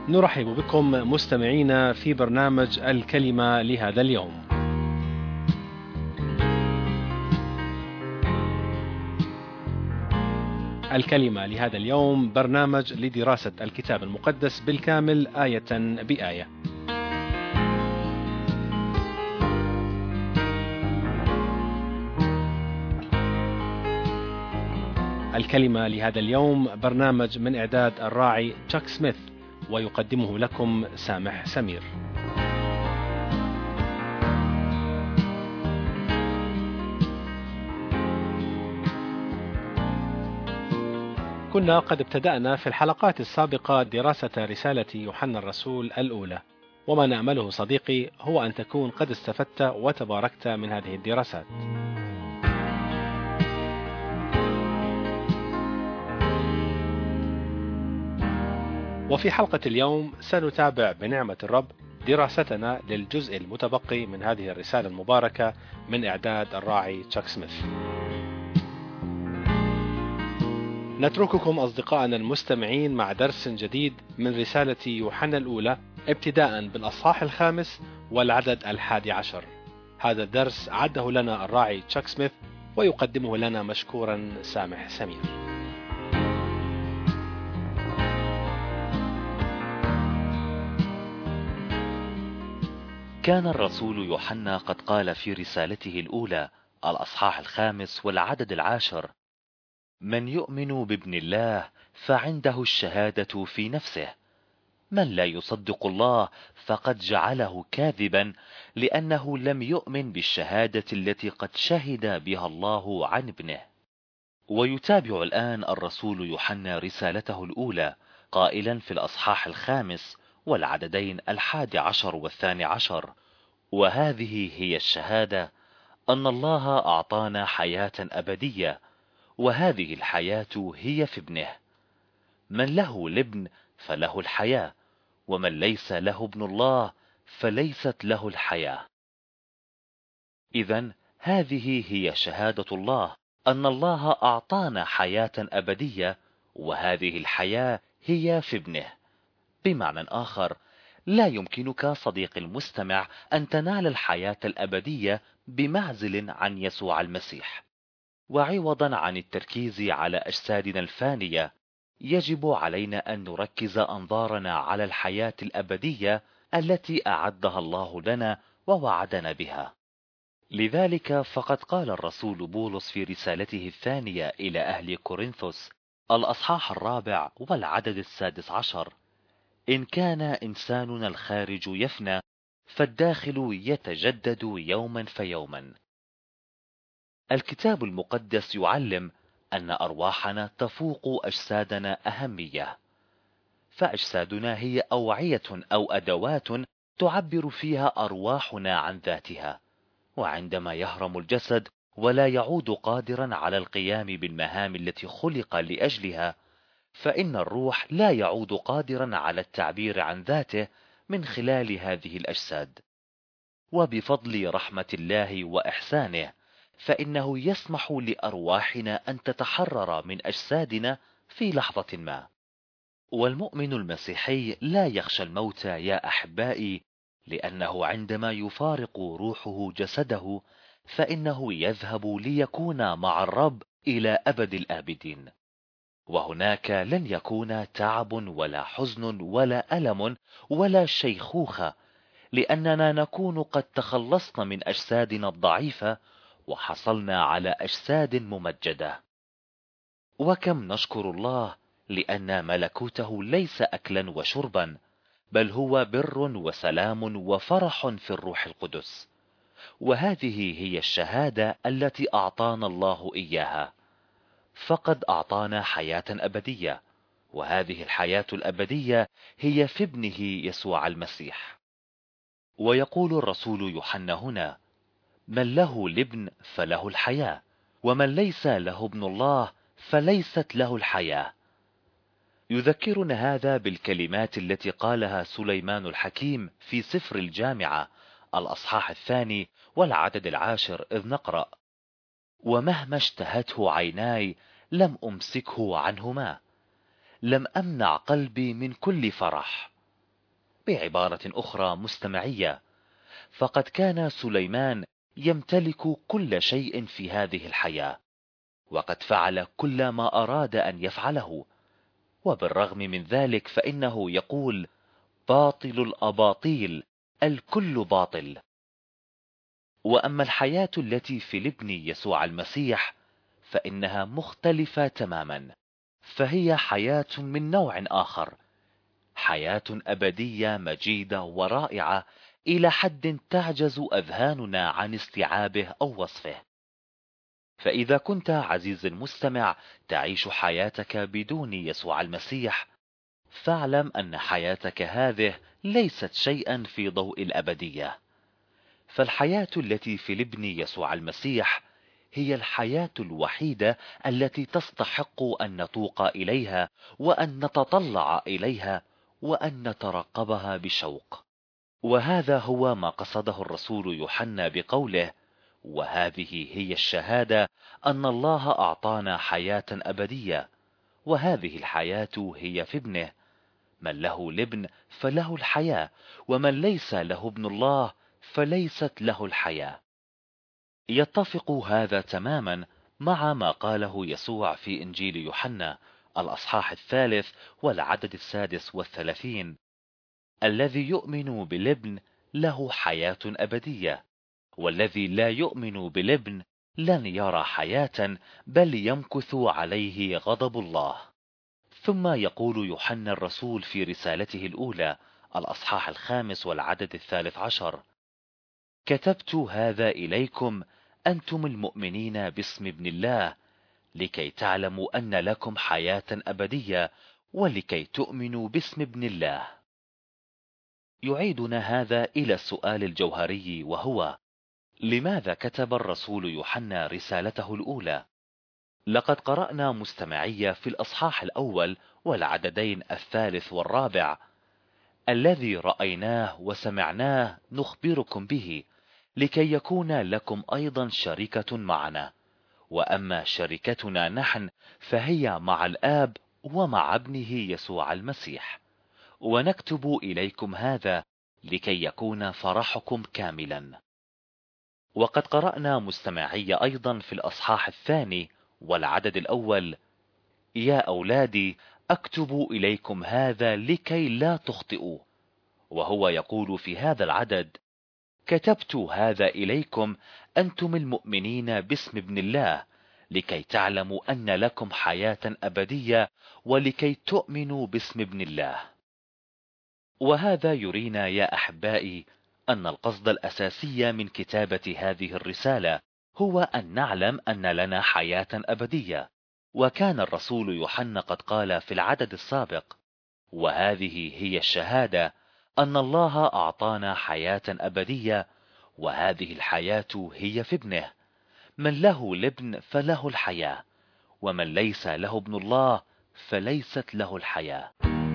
نرحب بكم مستمعينا في برنامج الكلمة لهذا اليوم. الكلمة لهذا اليوم برنامج لدراسة الكتاب المقدس بالكامل آية بآية. الكلمة لهذا اليوم برنامج من إعداد الراعي تشاك سميث، ويقدمه لكم سامح سمير. كنا قد ابتدأنا في الحلقات السابقة دراسة رسالة يوحنا الرسول الأولى، وما نأمله صديقي هو أن تكون قد استفدت وتباركت من هذه الدراسات. وفي حلقة اليوم سنتابع بنعمة الرب دراستنا للجزء المتبقي من هذه الرسالة المباركة من إعداد الراعي تشاك سميث. نترككم أصدقائنا المستمعين مع درس جديد من رسالة يوحنا الأولى، ابتداء بالأصحاح 5 والعدد 11. هذا الدرس عده لنا الراعي تشاك سميث، ويقدمه لنا مشكورا سامح سمير. كان الرسول يوحنا قد قال في رسالته الأولى الأصحاح 5 والعدد 10: من يؤمن بابن الله فعنده الشهادة في نفسه، من لا يصدق الله فقد جعله كاذبا، لأنه لم يؤمن بالشهادة التي قد شهد بها الله عن ابنه. ويتابع الآن الرسول يوحنا رسالته الأولى قائلا في الأصحاح 5 والعددين 11 و12: وهذه هي الشهادة، أن الله أعطانا حياة أبدية، وهذه الحياة هي في ابنه. من له الابن فله الحياة، ومن ليس له ابن الله فليست له الحياة. إذن هذه هي شهادة الله، أن الله أعطانا حياة أبدية، وهذه الحياة هي في ابنه. بمعنى آخر، لا يمكنك صديقي المستمع أن تنال الحياة الأبدية بمعزل عن يسوع المسيح. وعوضا عن التركيز على أجسادنا الفانية، يجب علينا أن نركز أنظارنا على الحياة الأبدية التي أعدها الله لنا ووعدنا بها. لذلك فقد قال الرسول بولس في رسالته الثانية إلى أهل كورنثوس الأصحاح 4 والعدد 16: إن كان إنساننا الخارج يفنى، فالداخل يتجدد يوما فيوما. الكتاب المقدس يعلم أن أرواحنا تفوق أجسادنا أهمية، فأجسادنا هي أوعية أو أدوات تعبر فيها أرواحنا عن ذاتها، وعندما يهرم الجسد ولا يعود قادرا على القيام بالمهام التي خلق لأجلها، فإن الروح لا يعود قادرا على التعبير عن ذاته من خلال هذه الأجساد. وبفضل رحمة الله وإحسانه، فإنه يسمح لأرواحنا أن تتحرر من أجسادنا في لحظة ما. والمؤمن المسيحي لا يخشى الموت يا أحبائي، لأنه عندما يفارق روحه جسده فإنه يذهب ليكون مع الرب إلى أبد الآبدين. وهناك لن يكون تعب ولا حزن ولا ألم ولا شيخوخة، لأننا نكون قد تخلصنا من أجسادنا الضعيفة وحصلنا على أجساد ممجدة. وكم نشكر الله، لأن ملكوته ليس أكلا وشربا، بل هو بر وسلام وفرح في الروح القدس. وهذه هي الشهادة التي أعطانا الله إياها، فقد أعطانا حياة أبدية، وهذه الحياة الأبدية هي في ابنه يسوع المسيح. ويقول الرسول يوحنا هنا: من له الابن فله الحياة، ومن ليس له ابن الله فليست له الحياة. يذكرنا هذا بالكلمات التي قالها سليمان الحكيم في سفر الجامعة الأصحاح 2 والعدد 10، إذ نقرأ: ومهما اشتهته عيناي لم أمسكه عنهما، لم أمنع قلبي من كل فرح، بعبارة أخرى مستمعية، فقد كان سليمان يمتلك كل شيء في هذه الحياة، وقد فعل كل ما أراد أن يفعله، وبالرغم من ذلك فإنه يقول: باطل الأباطيل، الكل باطل. وأما الحياة التي في الابن يسوع المسيح فإنها مختلفة تماما، فهي حياة من نوع آخر، حياة أبدية مجيدة ورائعة إلى حد تعجز أذهاننا عن استيعابه أو وصفه. فإذا كنت عزيزي المستمع تعيش حياتك بدون يسوع المسيح، فاعلم أن حياتك هذه ليست شيئا في ضوء الأبدية. فالحياة التي في الابن يسوع المسيح هي الحياة الوحيدة التي تستحق أن نتوق إليها وأن نتطلع إليها وأن نترقبها بشوق. وهذا هو ما قصده الرسول يوحنا بقوله: وهذه هي الشهادة أن الله أعطانا حياة أبدية، وهذه الحياة هي في ابنه. من له الابن فله الحياة، ومن ليس له ابن الله فليست له الحياة. يتفق هذا تماما مع ما قاله يسوع في إنجيل يوحنا الأصحاح 3 والعدد 36: الذي يؤمن بالابن له حياة أبدية، والذي لا يؤمن بالابن لن يرى حياة، بل يمكث عليه غضب الله. ثم يقول يوحنا الرسول في رسالته الأولى الأصحاح 5 والعدد 13: كتبت هذا إليكم أنتم المؤمنين باسم ابن الله، لكي تعلموا أن لكم حياة أبدية، ولكي تؤمنوا باسم ابن الله. يعيدنا هذا إلى السؤال الجوهري، وهو: لماذا كتب الرسول يوحنا رسالته الأولى؟ لقد قرأنا مستمعية في الأصحاح الأول والعددين 3 والرابع: الذي رأيناه وسمعناه نخبركم به، لكي يكون لكم أيضا شركة معنا، وأما شركتنا نحن فهي مع الآب ومع ابنه يسوع المسيح، ونكتب إليكم هذا لكي يكون فرحكم كاملا. وقد قرأنا مستمعية أيضا في الأصحاح 2 والعدد الأول: يا أولادي أكتب إليكم هذا لكي لا تخطئوا. وهو يقول في هذا العدد: كتبت هذا إليكم أنتم المؤمنين باسم ابن الله، لكي تعلموا أن لكم حياة أبدية، ولكي تؤمنوا باسم ابن الله. وهذا يرينا يا أحبائي أن القصد الأساسي من كتابة هذه الرسالة هو أن نعلم أن لنا حياة أبدية. وكان الرسول يوحنا قد قال في العدد السابق: وهذه هي الشهادة أن الله أعطانا حياة أبدية، وهذه الحياة هي في ابنه. من له الابن فله الحياة، ومن ليس له ابن الله فليست له الحياة.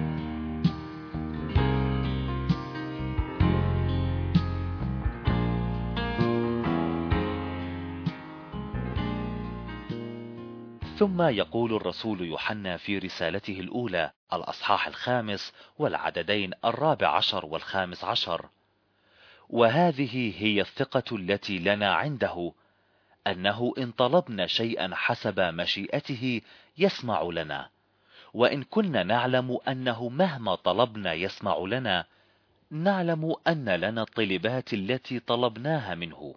ثم يقول الرسول يوحنا في رسالته الأولى الأصحاح 5 والعددين 14 و15: وهذه هي الثقة التي لنا عنده، أنه إن طلبنا شيئا حسب مشيئته يسمع لنا، وإن كنا نعلم أنه مهما طلبنا يسمع لنا، نعلم أن لنا الطلبات التي طلبناها منه.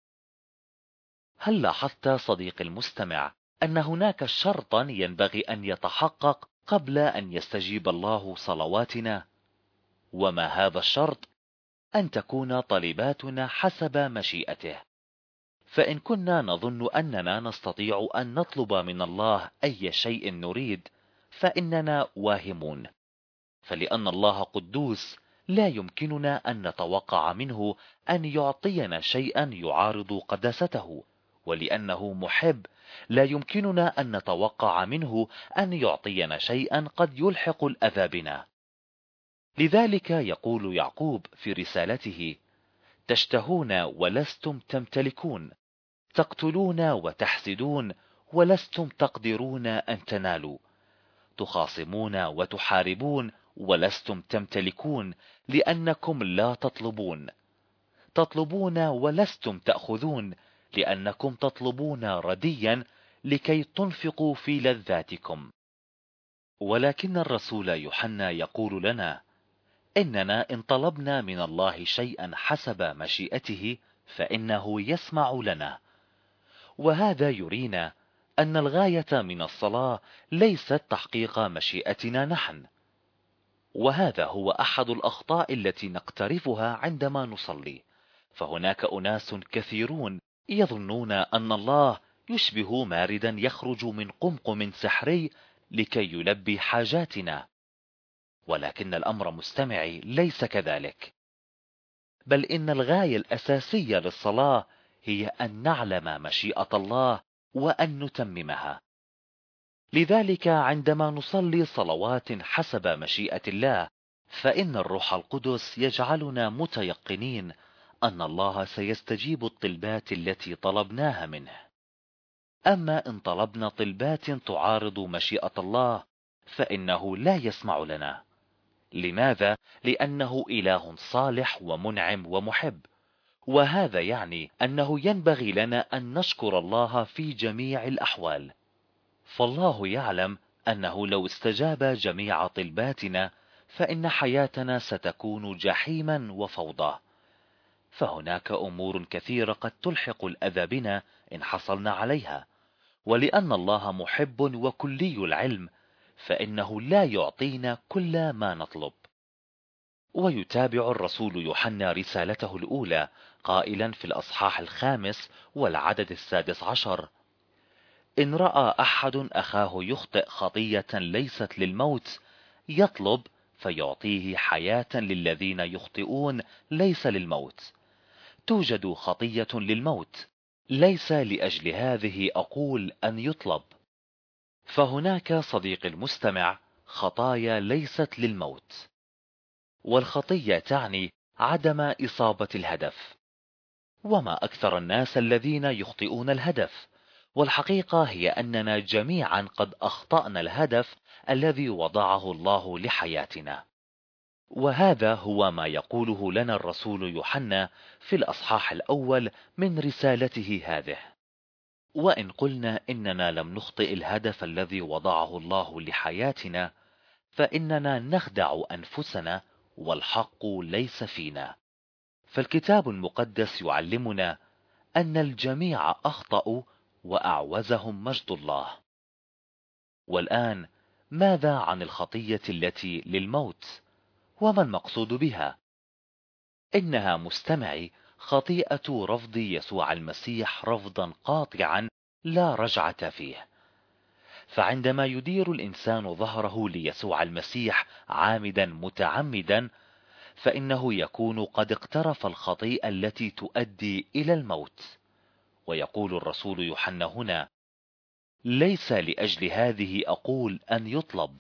هل لاحظت صديقي المستمع أن هناك شرطا ينبغي أن يتحقق قبل أن يستجيب الله صلواتنا؟ وما هذا الشرط؟ أن تكون طلباتنا حسب مشيئته. فإن كنا نظن أننا نستطيع أن نطلب من الله أي شيء نريد، فإننا واهمون. فلأن الله قدوس لا يمكننا أن نتوقع منه أن يعطينا شيئا يعارض قداسته، ولأنه محب لا يمكننا أن نتوقع منه أن يعطينا شيئا قد يلحق الأذى بنا. لذلك يقول يعقوب في رسالته: تشتهون ولستم تمتلكون، تقتلون وتحسدون ولستم تقدرون أن تنالوا، تخاصمون وتحاربون ولستم تمتلكون لأنكم لا تطلبون، تطلبون ولستم تأخذون لأنكم تطلبون رديا لكي تنفقوا في لذاتكم. ولكن الرسول يوحنا يقول لنا إننا إن طلبنا من الله شيئا حسب مشيئته فإنه يسمع لنا. وهذا يرينا أن الغاية من الصلاة ليست تحقيق مشيئتنا نحن. وهذا هو أحد الأخطاء التي نقترفها عندما نصلي، فهناك أناس كثيرون يظنون أن الله يشبه ماردا يخرج من قمقم سحري لكي يلبي حاجاتنا، ولكن الأمر مستمعي ليس كذلك، بل إن الغاية الأساسية للصلاة هي أن نعلم مشيئة الله وأن نتممها. لذلك عندما نصلي صلوات حسب مشيئة الله فإن الروح القدس يجعلنا متيقنين أن الله سيستجيب الطلبات التي طلبناها منه. أما إن طلبنا طلبات تعارض مشيئة الله فإنه لا يسمع لنا. لماذا؟ لأنه إله صالح ومنعم ومحب، وهذا يعني أنه ينبغي لنا أن نشكر الله في جميع الأحوال. فالله يعلم أنه لو استجاب جميع طلباتنا فإن حياتنا ستكون جحيما وفوضى. فهناك أمور كثيرة قد تلحق الأذى بنا إن حصلنا عليها، ولأن الله محب وكلي العلم فإنه لا يعطينا كل ما نطلب. ويتابع الرسول يوحنا رسالته الأولى قائلا في الأصحاح 5 والعدد 16: إن رأى أحد أخاه يخطئ خطية ليست للموت يطلب فيعطيه حياة للذين يخطئون ليس للموت. توجد خطية للموت، ليس لأجل هذه أقول أن يطلب. فهناك صديق المستمع خطايا ليست للموت، والخطية تعني عدم إصابة الهدف. وما أكثر الناس الذين يخطئون الهدف، والحقيقة هي أننا جميعا قد أخطأنا الهدف الذي وضعه الله لحياتنا. وهذا هو ما يقوله لنا الرسول يوحنا في الأصحاح الأول من رسالته هذه. وإن قلنا إننا لم نخطئ الهدف الذي وضعه الله لحياتنا فإننا نخدع أنفسنا والحق ليس فينا. فالكتاب المقدس يعلمنا أن الجميع أخطأوا وأعوزهم مجد الله. والآن ماذا عن الخطية التي للموت؟ وما المقصود بها؟ إنها مستمعي خطيئة رفض يسوع المسيح رفضا قاطعا لا رجعة فيه. فعندما يدير الإنسان ظهره ليسوع المسيح عامدا متعمدا فإنه يكون قد اقترف الخطيئة التي تؤدي إلى الموت. ويقول الرسول يوحنا هنا: ليس لأجل هذه أقول أن يطلب.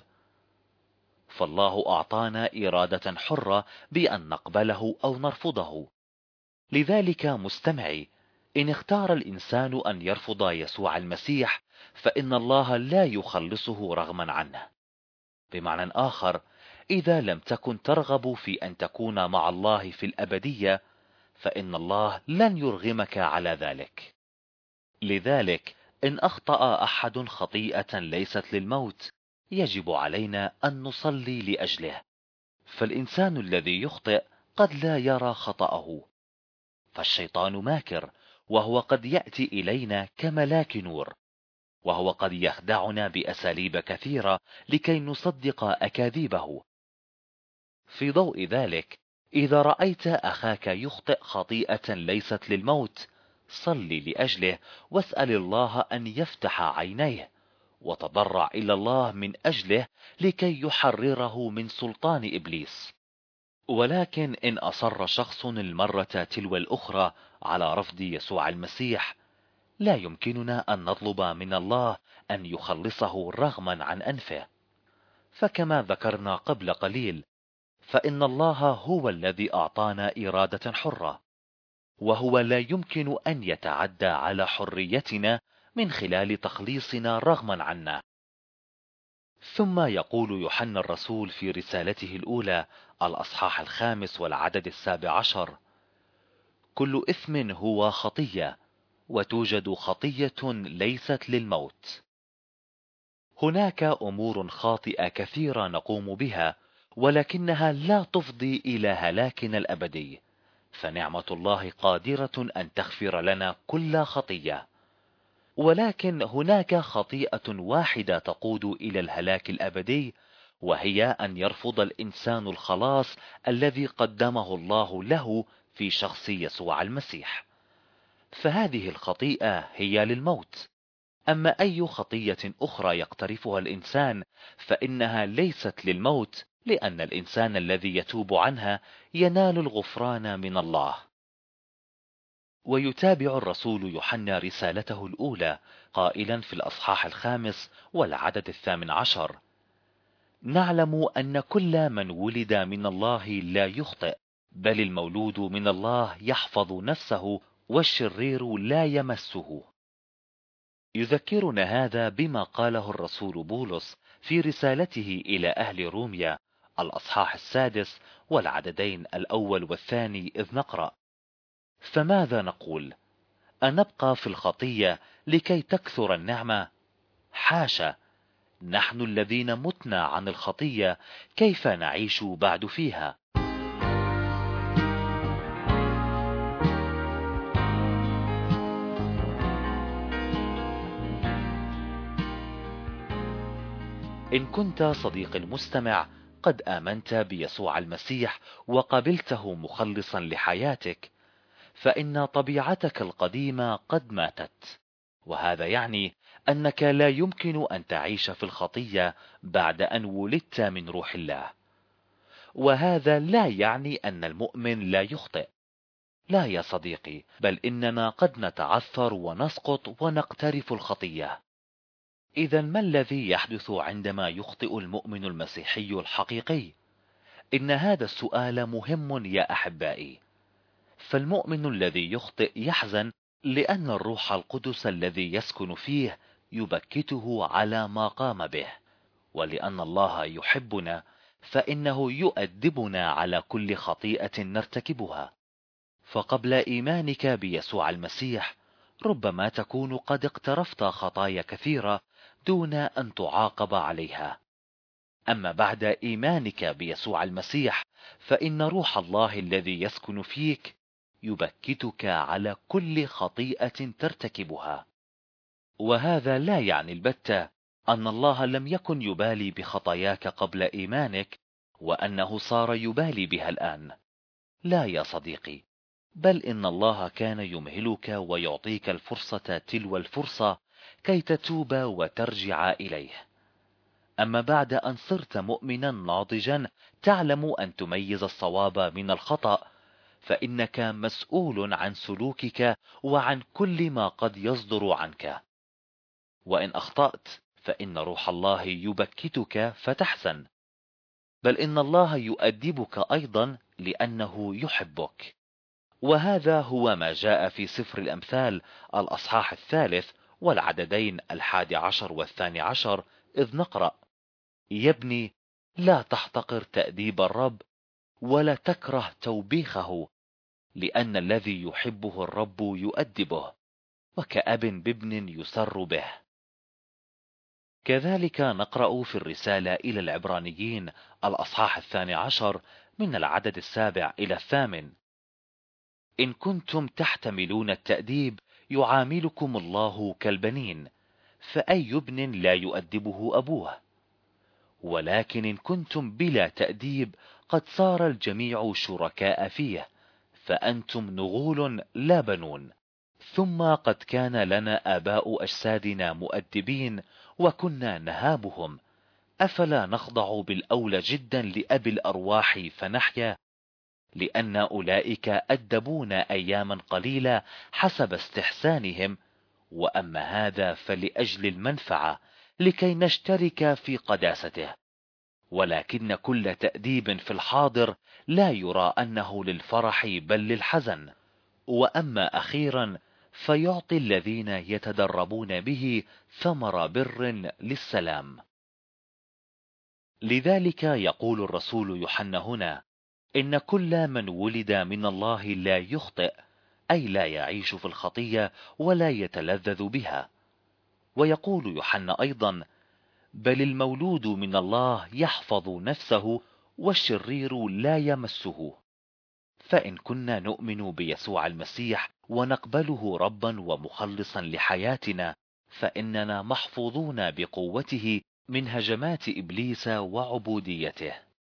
فالله أعطانا إرادة حرة بأن نقبله أو نرفضه. لذلك مستمعي، إن اختار الإنسان أن يرفض يسوع المسيح فإن الله لا يخلصه رغما عنه. بمعنى آخر، إذا لم تكن ترغب في أن تكون مع الله في الأبدية فإن الله لن يرغمك على ذلك. لذلك إن أخطأ أحد خطيئة ليست للموت يجب علينا أن نصلي لأجله. فالإنسان الذي يخطئ قد لا يرى خطأه، فالشيطان ماكر، وهو قد يأتي إلينا كملاك نور، وهو قد يخدعنا بأساليب كثيرة لكي نصدق أكاذيبه. في ضوء ذلك، إذا رأيت أخاك يخطئ خطيئة ليست للموت صلي لأجله واسأل الله أن يفتح عينيه، وتضرع إلى الله من أجله لكي يحرره من سلطان إبليس. ولكن إن أصر شخص المرة تلو الأخرى على رفض يسوع المسيح لا يمكننا أن نطلب من الله أن يخلصه رغما عن أنفه. فكما ذكرنا قبل قليل فإن الله هو الذي أعطانا إرادة حرة، وهو لا يمكن أن يتعدى على حريتنا من خلال تخليصنا رغما عنا. ثم يقول يوحنا الرسول في رسالته الأولى الأصحاح 5 والعدد 17: كل إثم هو خطية، وتوجد خطية ليست للموت. هناك أمور خاطئة كثيرة نقوم بها، ولكنها لا تفضي إلى هلاكنا الأبدي، فنعمة الله قادرة أن تغفر لنا كل خطية. ولكن هناك خطيئة واحدة تقود إلى الهلاك الأبدي، وهي أن يرفض الإنسان الخلاص الذي قدمه الله له في شخص يسوع المسيح، فهذه الخطيئة هي للموت. أما أي خطية أخرى يقترفها الإنسان فإنها ليست للموت، لأن الإنسان الذي يتوب عنها ينال الغفران من الله. ويتابع الرسول يوحنا رسالته الأولى قائلا في الأصحاح 5 والعدد 18: نعلم أن كل من ولد من الله لا يخطئ، بل المولود من الله يحفظ نفسه، والشرير لا يمسه. يذكرنا هذا بما قاله الرسول بولس في رسالته إلى أهل روميا الأصحاح 6 والعددين الأول والثاني، إذ نقرأ: فماذا نقول؟ أنبقى في الخطية لكي تكثر النعمة؟ حاشا، نحن الذين متنا عن الخطية كيف نعيش بعد فيها؟ إن كنت صديق المستمع قد آمنت بيسوع المسيح وقبلته مخلصا لحياتك، فإن طبيعتك القديمة قد ماتت، وهذا يعني أنك لا يمكن أن تعيش في الخطية بعد أن ولدت من روح الله. وهذا لا يعني أن المؤمن لا يخطئ، لا يا صديقي، بل إننا قد نتعثر ونسقط ونقترف الخطية. إذا ما الذي يحدث عندما يخطئ المؤمن المسيحي الحقيقي؟ إن هذا السؤال مهم يا أحبائي. فالمؤمن الذي يخطئ يحزن لأن الروح القدس الذي يسكن فيه يبكته على ما قام به، ولأن الله يحبنا فإنه يؤدبنا على كل خطيئة نرتكبها. فقبل إيمانك بيسوع المسيح ربما تكون قد اقترفت خطايا كثيرة دون أن تعاقب عليها. أما بعد إيمانك بيسوع المسيح فإن روح الله الذي يسكن فيك يبكتك على كل خطيئة ترتكبها. وهذا لا يعني البتة أن الله لم يكن يبالي بخطاياك قبل إيمانك وأنه صار يبالي بها الآن. لا يا صديقي، بل إن الله كان يمهلك ويعطيك الفرصة تلو الفرصة كي تتوب وترجع إليه. أما بعد أن صرت مؤمنا ناضجا تعلم أن تميز الصواب من الخطأ، فإنك مسؤول عن سلوكك وعن كل ما قد يصدر عنك. وإن أخطأت فإن روح الله يبكتك فتحزن، بل إن الله يؤدبك أيضا لأنه يحبك. وهذا هو ما جاء في سفر الأمثال الأصحاح 3 والعددين 11 و12، إذ نقرأ: يا ابني، لا تحتقر تأديب الرب ولا تكره توبيخه، لأن الذي يحبه الرب يؤدبه، وكأب بابن يسر به. كذلك نقرأ في الرسالة إلى العبرانيين الأصحاح 12 من العدد 7 إلى 8: إن كنتم تحتملون التأديب يعاملكم الله كالبنين، فأي ابن لا يؤدبه أبوه؟ ولكن إن كنتم بلا تأديب قد صار الجميع شركاء فيه، فأنتم نغول لا بنون. ثم قد كان لنا آباء أجسادنا مؤدبين وكنا نهابهم، أفلا نخضع بالأولى جدا لأبي الأرواح فنحيا؟ لأن أولئك أدبونا أياما قليلة حسب استحسانهم، وأما هذا فلأجل المنفعة لكي نشترك في قداسته. ولكن كل تأديب في الحاضر لا يرى أنه للفرح بل للحزن، وأما أخيرا فيعطي الذين يتدربون به ثمر بر للسلام. لذلك يقول الرسول يوحنا هنا: إن كل من ولد من الله لا يخطئ، أي لا يعيش في الخطية ولا يتلذذ بها. ويقول يوحنا أيضا: بل المولود من الله يحفظ نفسه والشرير لا يمسه. فإن كنا نؤمن بيسوع المسيح ونقبله ربا ومخلصا لحياتنا، فإننا محفوظون بقوته من هجمات إبليس وعبوديته.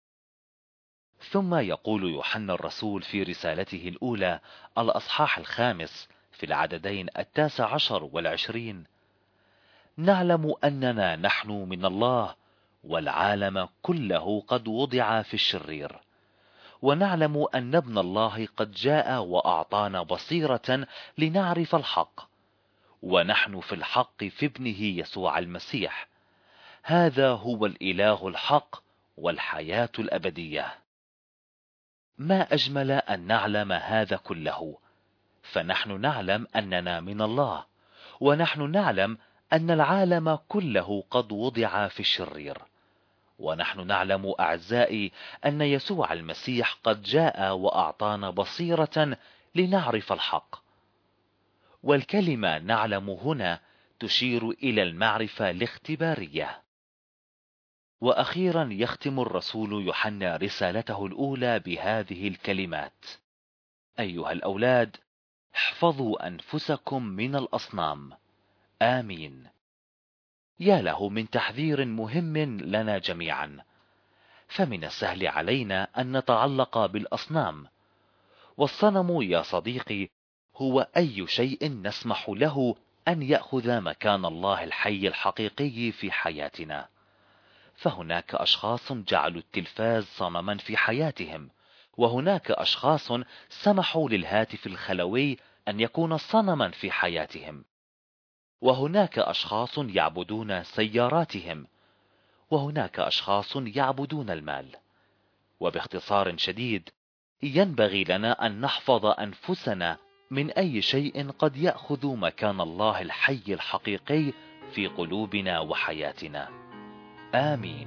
ثم يقول يوحنا الرسول في رسالته الأولى الأصحاح 5 في العددين 19 و20: نعلم أننا نحن من الله، والعالم كله قد وضع في الشرير، ونعلم أن ابن الله قد جاء وأعطانا بصيرة لنعرف الحق، ونحن في الحق في ابنه يسوع المسيح. هذا هو الإله الحق والحياة الأبدية. ما أجمل أن نعلم هذا كله، فنحن نعلم أننا من الله، ونحن نعلم أن العالم كله قد وضع في الشرير، ونحن نعلم أعزائي أن يسوع المسيح قد جاء وأعطانا بصيرة لنعرف الحق. والكلمة نعلم هنا تشير إلى المعرفة الاختبارية. وأخيرا يختم الرسول يوحنا رسالته الأولى بهذه الكلمات: أيها الأولاد، احفظوا أنفسكم من الأصنام. آمين. يا له من تحذير مهم لنا جميعا. فمن السهل علينا أن نتعلق بالأصنام، والصنم يا صديقي هو أي شيء نسمح له أن يأخذ مكان الله الحي الحقيقي في حياتنا. فهناك أشخاص جعلوا التلفاز صنما في حياتهم، وهناك أشخاص سمحوا للهاتف الخلوي أن يكون صنما في حياتهم، وهناك أشخاص يعبدون سياراتهم، وهناك أشخاص يعبدون المال. وباختصار شديد، ينبغي لنا أن نحفظ أنفسنا من أي شيء قد يأخذ مكان الله الحي الحقيقي في قلوبنا وحياتنا. آمين.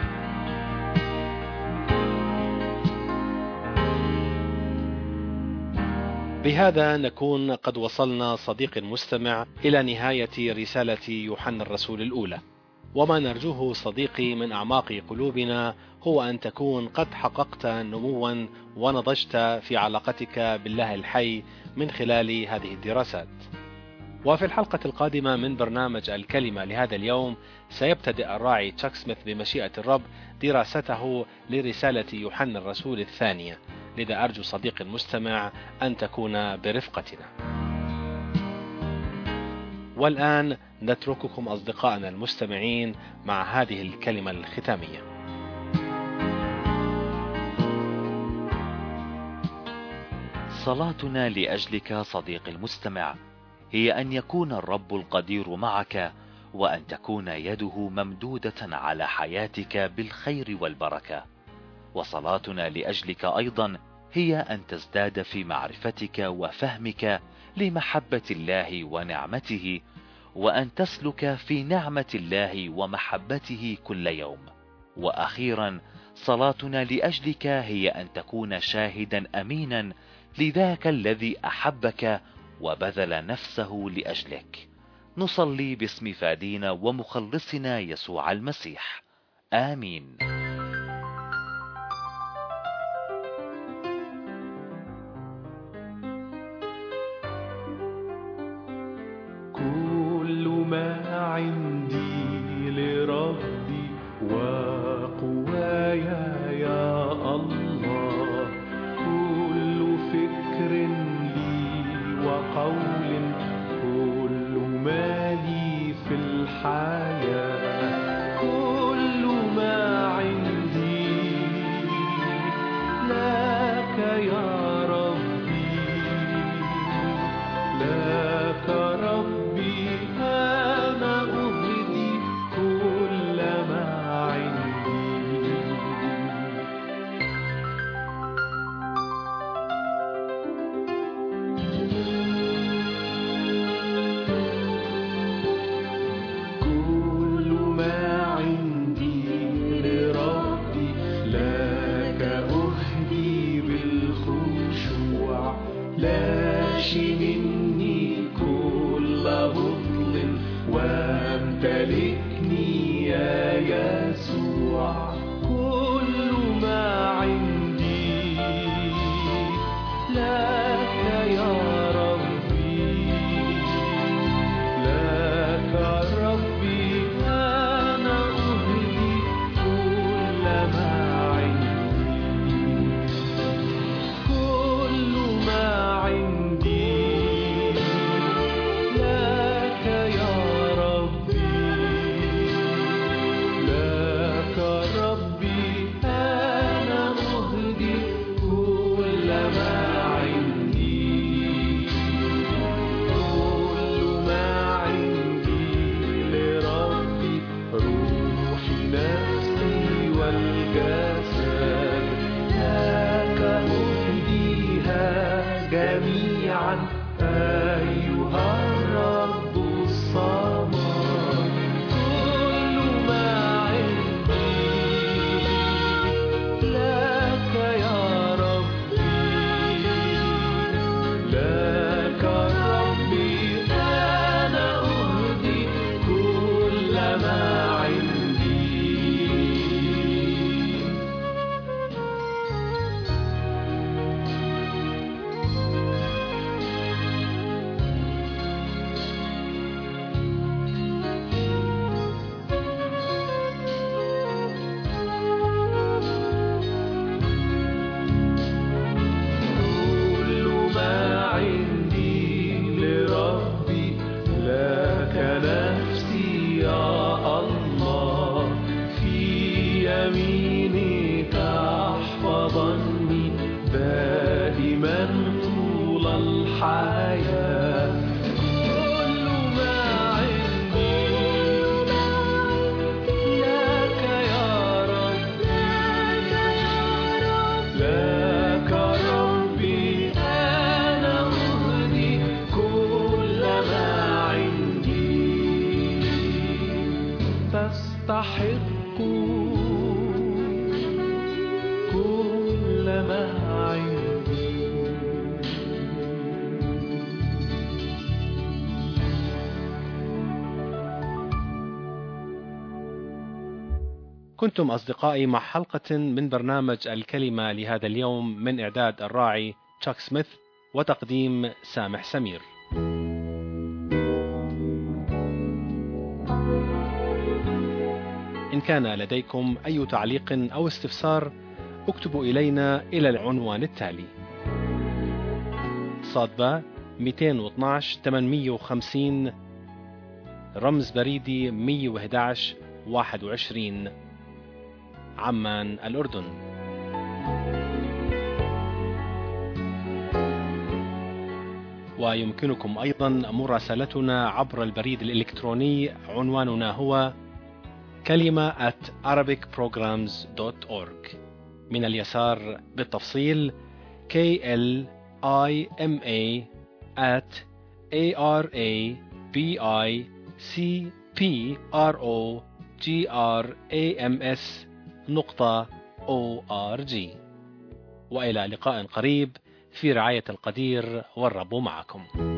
بهذا نكون قد وصلنا صديقي المستمع إلى نهاية رسالة يوحنا الرسول الأولى، وما نرجوه صديقي من أعماق قلوبنا هو أن تكون قد حققت نموا ونضجت في علاقتك بالله الحي من خلال هذه الدراسات. وفي الحلقة القادمة من برنامج الكلمة لهذا اليوم سيبتدئ الراعي تشاك سميث بمشيئة الرب دراسته لرسالة يوحنا الرسول الثانية، لذا أرجو صديقي المستمع أن تكون برفقتنا. والآن نترككم أصدقائنا المستمعين مع هذه الكلمة الختامية. صلاتنا لأجلك صديقي المستمع هي أن يكون الرب القدير معك، وأن تكون يده ممدودة على حياتك بالخير والبركة. وصلاتنا لأجلك أيضا هي أن تزداد في معرفتك وفهمك لمحبة الله ونعمته، وأن تسلك في نعمة الله ومحبته كل يوم. وأخيرا، صلاتنا لأجلك هي أن تكون شاهدا أمينا لذاك الذي أحبك وبذل نفسه لأجلك. نصلي باسم فادينا ومخلصنا يسوع المسيح. آمين. كل ما عندي لربي وقوايا يا الله، كل فكر لي وقول، كل ما لي في الحياة، كل ما عندي ماشي مني كل بطل وامتلكني يا يسوع. كل ما عندي لك يا ربي، لك ربي أنا أهدي كل ما عندي. كل ما عندي لك يا ربي، لك ربي أنا أهدي كل ما عندي. كل ما عندي لربي، روحي نفسي والجسد لك أهديها جميعا أيها الرب الصمد. كل ما عندي لك يا ربي، لك ربي أنا أهدي كل ما عندي. كل ما عندي لربي، لك نفسي يا الله. في يمينك احفظني دائما طول الحياة. كل ما عندي لك يا ربي، لك ربي أنا أهدي كل ما عندي. تستحق كل ما عندي. كنتم أصدقائي مع حلقة من برنامج الكلمة لهذا اليوم من إعداد الراعي تشاك سميث وتقديم سامح سمير. إن كان لديكم أي تعليق أو استفسار اكتبوا إلينا إلى العنوان التالي: صادبة 212 850 رمز بريدي 111 21 عمان الأردن. ويمكنكم أيضا مراسلتنا عبر البريد الإلكتروني، عنواننا هو كلمة @arabicprograms.org. من اليسار بالتفصيل KLIMA@ARABICprograms.org. وإلى لقاء قريب في رعاية القدير، والرب معكم.